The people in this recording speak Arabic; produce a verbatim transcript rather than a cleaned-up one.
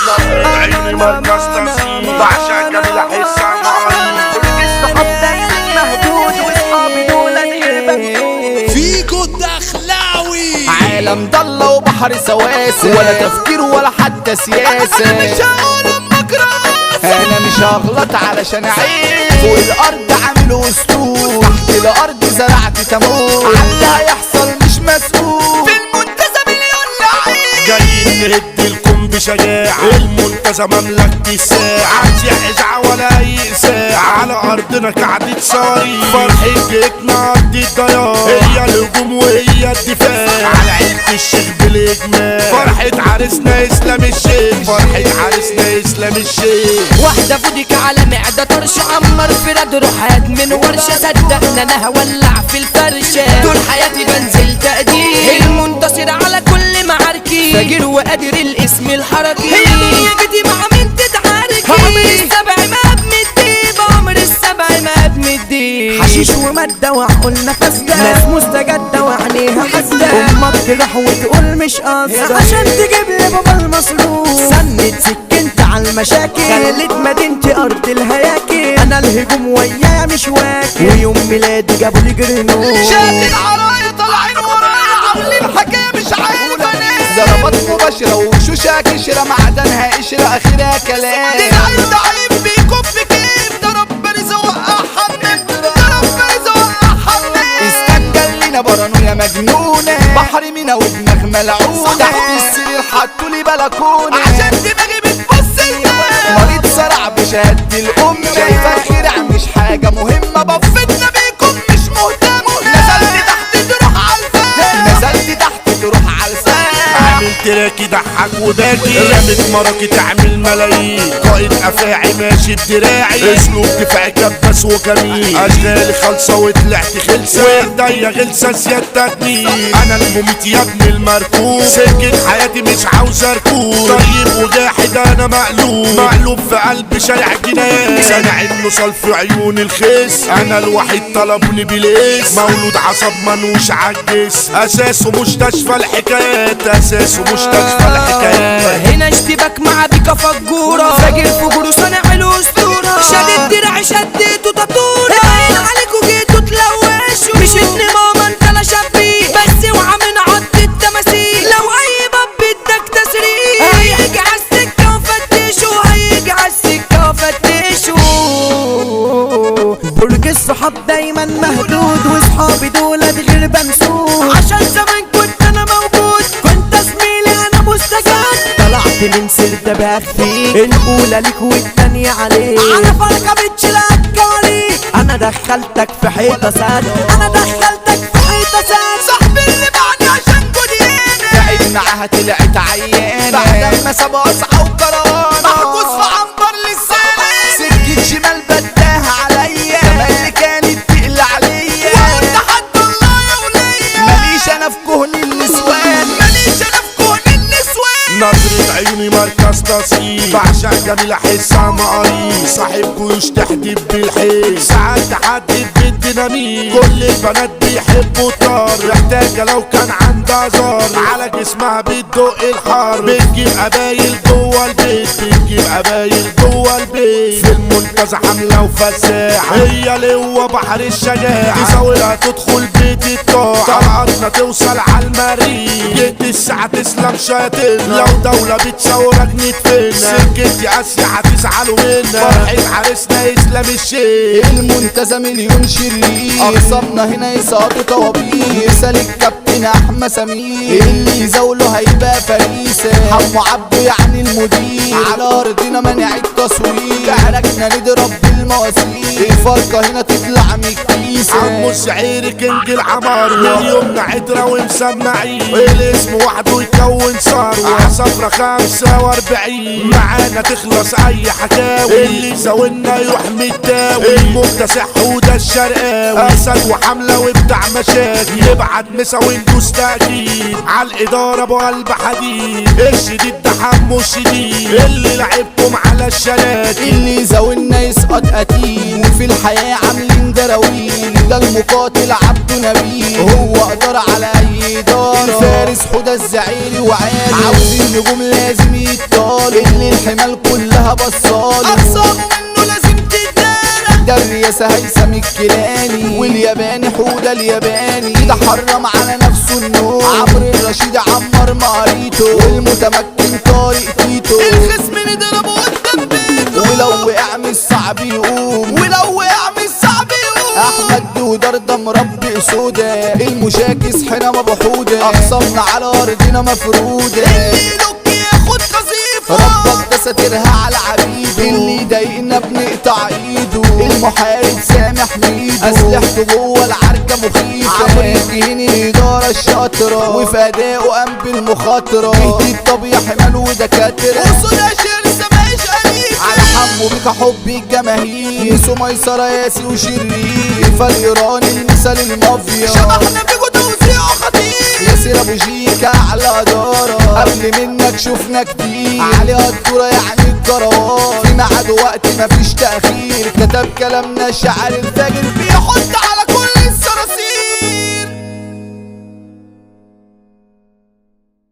عيني مركز تصيب بعشق جميل احس الصحاب دايما مهدود واصحابي دول الغربة فيكو الدخلاوي عالم ضلة وبحر سواسة ولا تفكير ولا حتى سياسة. انا مش هقول امك راسة انا مش هغلط علشان اعيش فوق الارض عامل اسطول تحت الارض زرعت تموت عاللي هيحصل مش مسؤول في المنتزه مليون لعيب جايين نهد لكم بشجاعة المنتزه مملكة الساعة مش إذاعة ولا أي إذاعة على أرضنا قعدة صواريخ فرحة جيتنا قد الضياع هي الهجوم وهي الدفاع على عيلة الشيخ بالإجماع فرحة عريسنا إسلام الشيخ فرحة عريسنا إسلام الشيخ واحدة فوديك على معدة طرش عمر في رد روحات من ورشة صدقنا انا هولع في الفرشة طول حياتي بنزل تقدير المنتصر على كل معاركي فاجر وقادر الاسم الحركي هي دنيا جدي مع مين تتعاركي عمر السبع ما بمديب عمر السبع ما بمديب حشيش ومادة وعقولنا فاسدة ناس مستجدة وعينيها حاسدة امك تروح وتقول مش قصدة عشان تجيب لي بابا المصروف سند سكنت على المشاكل خلت مدينتي ارض الهياكل انا الهجوم ويايا مش واكل ويوم ميلادي جابوا لي جرنون شاد العرايا طالعين ورايا عاملين حكاية مش عارفة ليه ضربات مباشرة وشوشة كشرة معدنها قشرة اخرها كلام دي العين ضعيف بيكف كيف ده ربنا زوقها حنين ده ربنا زوقها حنين استنجل لينا برانويا مجنونة بحر مينا ودماغ ملعونة تحت السرير حطولي بلكونة عشان دماغي بتبص لفوق مريض صرع بشهادة الام شايفة خير مش حاجة مهمة بفتنا فتنة بيكم مش مهتم نزلت تحت تروح عالفان نزلت تحت تروح عالفان عامل تراكي ضحك وداكي رمت مراكي تعمل ملايين قائد افاعي ماشي بدراعي اسلوب دفاعي كبس وجميل اشغالي خالصه وطلعت خلصه وايديا غلسه سيادتك مين انا المميت يا ابن المركوب سكه حياتي مش عاوز اركوب طيب وجاحد انا مقلوب مقلوب في قلب شارع جنايات سامع النصال في عيون الخيس انا الوحيد طلبوني بالاسم مولود عصب منوش عالجسم اساسه مستشفى الحكايات اساسه مستشفى الحكايات هنا اشتباك مع بيكا فجورة فاجر فجور صانع الاسطورة شدت دراعي شدته تطورة باين عليكوا جيتوا تلوشوا مش ابن ماما انت لا شبيه بس اوعى من عض التماثيل لو اي باب بدك تسريح هيجي عالسكة وفتشوا هيجي عالسكة وفتشوا برج الصحاب دايما مهدود واصحابي دول غير بنسود عشان زمان كنت انا موجود كنت زميلي انا مستجد طلعت من سرد بخفي الاولى ليك والتانية عليك انا فرقة بتشيلك عليك انا دخلتك في حيطة سد انا دخلتك في حيطة سد صاحبي اللي بعدي عشان جودينا تعب معاها طلعت عيانة بعد ما سابوا قصعة وكرانة محبوس في عنبر للسنة سكة شمال بداها عليا كمان كانت تقل عليا وقلت حد الله يا وليا ماليش انا في كهن النسوان ماليش انا في كون النسوان نظرة عيوني مركز تصيب بعشق جميل احس عمقري صاحب جيوش تحديد بالحيل ساعات تحدد بالديناميت كل البنات بيحبوا الطار محتاجة لو كان عندها زار على جسمها بتدق الحر بتجيب قبايل جوه البيت بتجيب قبايل جوه البيت في المنتزه حملة وفساحة هي لوا بحر الشجاعة تزاولها تدخل بيت الطاعة طلعتنا توصل عالمريخ جيت الساعة تسلم شياطين لو دولة بتصورك ندفن سكتي اسيا هتزعلوا منا فرحة عريسنا اسلام الشيخ المنتزه مليون شرير اقسامنا هنا يسقطوا طوابير مثال الكابتن احمد سمير اللي يزاوله هيبقى فريسه حمو عبده يعني المدير على ارضنا منع التصوير كعركنا نضرب بالمواسير الفرقه هنا تطلع من الكيسه عمو الشعير كنج العمار من يومنا عترة ومسمعين الاسم وحده يكون ثروة عصفرة خمسة واربعين معانا تخلص اي حكاوي اللي زاولنا يروح متاوي المكتسح وده الشرقاوي اسد وحملة وبتاع مشاكل يبعت مسا وندوس تأكيد عالإدارة ابو قلب حديد الشديد ده حمو الشديد اللي لعبكم على الشلات اللي زاولنا يسقط قتيل وفي الحياة عاملين دراويل ده المقاتل عبده نبيل هو قدر على اي دار الفارس حدى الزعيري وعالي عاوزين نجوم لازم يتطار وصالي اللي الحمال كلها بصالي اقسامه منه لازم تتدارى. ده الرئاسة هيثم الكيلاني والياباني حودة الياباني ده حرم على نفسه النوم عمرو الرشيد عمر مقاريته والمتمكن طارق تيتو الخصم نضربه قدام بيته ولو وقع مش صعب يقوم ولو وقع مش صعب يقوم. احمد دودار ده مربي سودا المشاكس حين مبحوده اقسامنا على ارضنا مفروده اللي يلوك ياخد قذيفه. ربك ده ساترها على عبيده اللي يضايقنا بنقطع ايده المحارب سامح ميدو اسلحته جوه العركه مخيفه عمرو الدين الاداره الشاطره وفي ادائه قام بالمخاطره جديد طبيعي حمال ودكاتره وصول شرسه ماهيش أليفة. على حمو بيك حبي الجماهير يسو ميسره ياسي وشرير فالايراني المثال المافيا شبحنا بيجو توزيعه خطير. ياسر ابو جيكا على دارة قبل منك شفنا كتير عليها الدورة يعني الكروان في ميعاد وقت مفيش تأخير كتب كلامنا الشعر الفاجر بيحط على كل